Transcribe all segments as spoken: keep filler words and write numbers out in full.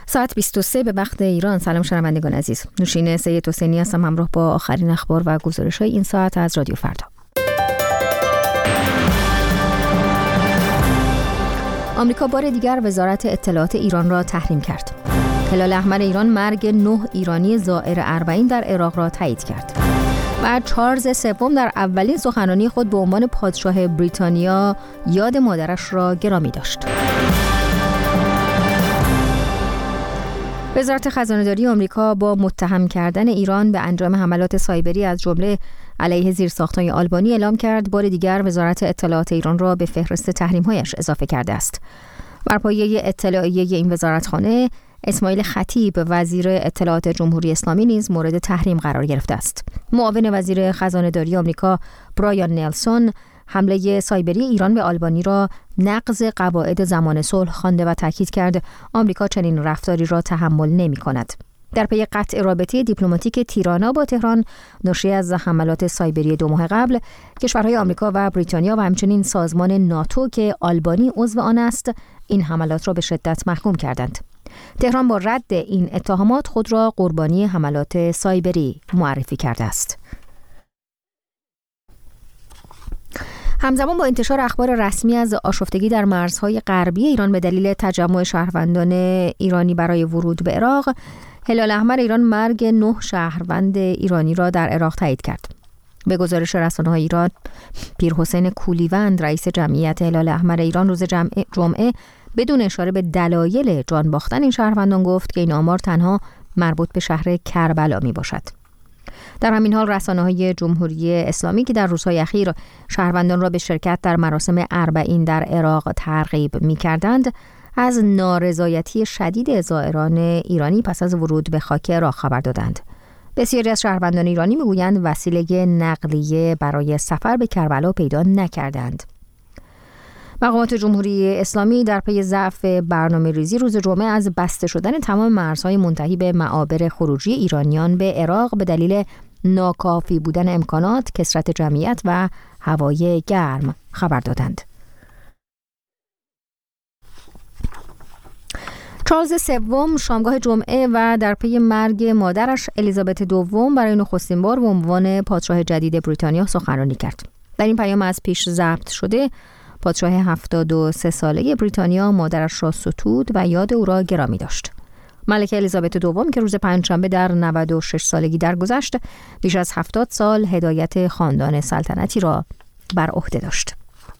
ساعت بیست و سه به وقت ایران. سلام شنوندگان عزیز، نوشین سید حسینی هستم همراه با آخرین اخبار و گزارش‌های این ساعت از رادیو فردا. آمریکا بار دیگر وزارت اطلاعات ایران را تحریم کرد. هلال احمر ایران مرگ نه ایرانی زائر اربعین در عراق را تایید کرد. و چارلز سوم در اولین سخنرانی خود به عنوان پادشاه بریتانیا یاد مادرش را گرامی داشت. وزارت خزانه‌داری آمریکا با متهم کردن ایران به انجام حملات سایبری از جمله علیه زیرساخت‌های آلبانی اعلام کرد بار دیگر وزارت اطلاعات ایران را به فهرست تحریم‌هایش اضافه کرده است. بر پایه اطلاعیه این وزارتخانه، اسماعیل خطیب وزیر اطلاعات جمهوری اسلامی نیز مورد تحریم قرار گرفته است. معاون وزیر خزانه‌داری آمریکا برایان نلسون حمله سایبری ایران به آلبانی را نقض قواعد زمان صلح خوانده و تاکید کرد آمریکا چنین رفتاری را تحمل نمی‌کند. در پی قطع رابطه دیپلماتیک تیرانا با تهران ناشی از حملات سایبری دو ماه قبل، کشورهای آمریکا و بریتانیا و همچنین سازمان ناتو که آلبانی عضو آن است، این حملات را به شدت محکوم کردند. تهران با رد این اتهامات خود را قربانی حملات سایبری معرفی کرده است. همزمان با انتشار اخبار رسمی از آشفتگی در مرزهای غربی ایران به دلیل تجمع شهروندان ایرانی برای ورود به عراق، هلال احمر ایران مرگ نه شهروند ایرانی را در عراق تایید کرد. به گزارش رسانه‌های ایران، پیرحسین کولیوند رئیس جمعیت هلال احمر ایران روز جمعه بدون اشاره به دلایل جان باختن این شهروندان گفت که این آمار تنها مربوط به شهر کربلا می باشد. در همین حال رسانه‌های جمهوری اسلامی که در روزهای اخیر شهروندان را به شرکت در مراسم اربعین در عراق ترغیب می‌کردند، از نارضایتی شدید زائران ایرانی پس از ورود به خاک عراق خبر دادند. بسیاری از شهروندان ایرانی می‌گویند وسیله نقلیه برای سفر به کربلا پیدا نکردند. مقامات جمهوری اسلامی در پی ضعف برنامه‌ریزی روز جمعه از بسته شدن تمام مرزهای منتهی به معابر خروجی ایرانیان به عراق به دلیل ناکافی بودن امکانات، کثرت جمعیت و هوای گرم خبر دادند. چارلز سوم شامگاه جمعه و در پی مرگ مادرش الیزابت دوم برای نخستین بار به عنوان پادشاه جدید بریتانیا سخنرانی کرد. در این پیام از پیش ضبط شده، پادشاه هفتاد و سه ساله بریتانیا مادرش را ستود و یاد او را گرامی داشت. ملکه الیزابت دوم که روز پنجشنبه در نود و شش سالگی درگذشت، بیش از هفتاد سال هدایت خاندان سلطنتی را بر عهده داشت.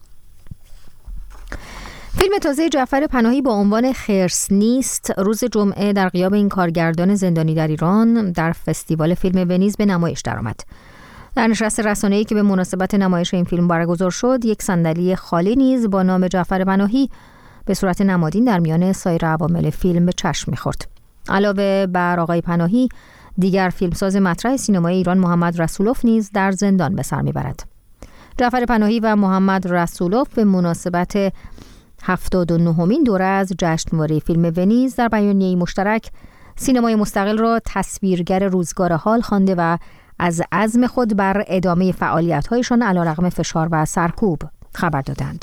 فیلم تازه جعفر پناهی با عنوان خرس نیست روز جمعه در غیاب این کارگردان زندانی در ایران در فستیوال فیلم ونیز به نمایش درآمد. در نشست رسانه‌ای که به مناسبت نمایش این فیلم برگزار شد، یک صندلی خالی نیز با نام جعفر پناهی به صورت نمادین در میان سایر عوامل فیلم به چشم می‌خورد. علاوه بر آقای پناهی، دیگر فیلمساز مطرح سینمای ایران محمد رسولوف نیز در زندان به سر می‌برد. جعفر پناهی و محمد رسولوف به مناسبت هفتاد و نهمین دوره از جشنواره فیلم ونیز در بیانیه‌ای مشترک سینمای مستقل را تصویرگر روزگار حال خوانده و از عزم خود بر ادامه فعالیت‌هایشان علیرغم فشار و سرکوب خبر دادند.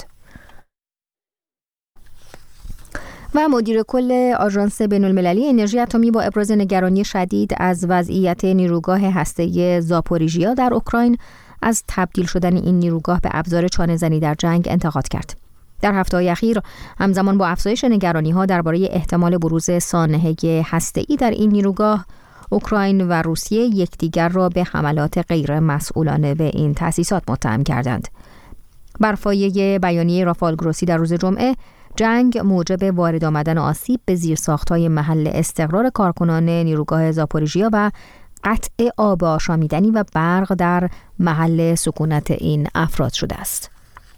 و مدیر کل آژانس بین‌المللی انرژی اتمی با ابراز نگرانی شدید از وضعیت نیروگاه هسته‌ای زاپوریژیا در اوکراین از تبدیل شدن این نیروگاه به ابزار چانه‌زنی در جنگ انتقاد کرد. در هفته‌های اخیر همزمان با افزایش نگرانی‌ها درباره احتمال بروز سانحه هسته‌ای در این نیروگاه، اوکراین و روسیه یکدیگر را به حملات غیر مسئولانه به این تأسیسات متهم کردند. بر پایه بیانیه رافال گروسی در روز جمعه، جنگ موجب وارد آمدن آسیب به زیرساخت‌های محل استقرار کارکنان نیروگاه زاپوریژیا و قطع آب آشامیدنی و برق در محل سکونت این افراد شده است.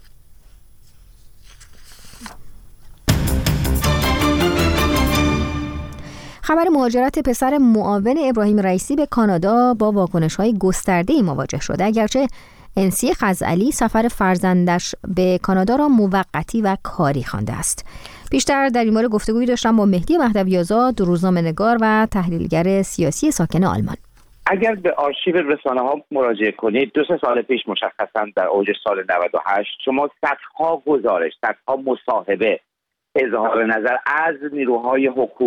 خبر مهاجرت پسر معاون ابراهیم رئیسی به کانادا با واکنش‌های گسترده‌ای مواجه شده، اگرچه انسی خزعلی سفر فرزندش به کانادا را موقتی و کاری خوانده است. بیشتر در این مورد گفتگویی داشتم با مهدی مهدوی‌آزاد، روزنامه‌نگار و تحلیلگر سیاسی ساکن آلمان. اگر به آرشیو رسانه‌ها مراجعه کنید، دو سه سال پیش مشخصاً در اوج سال نود و هشت شما صدها گزارش، صدها مصاحبه، اظهار نظر از نیروهای حکومت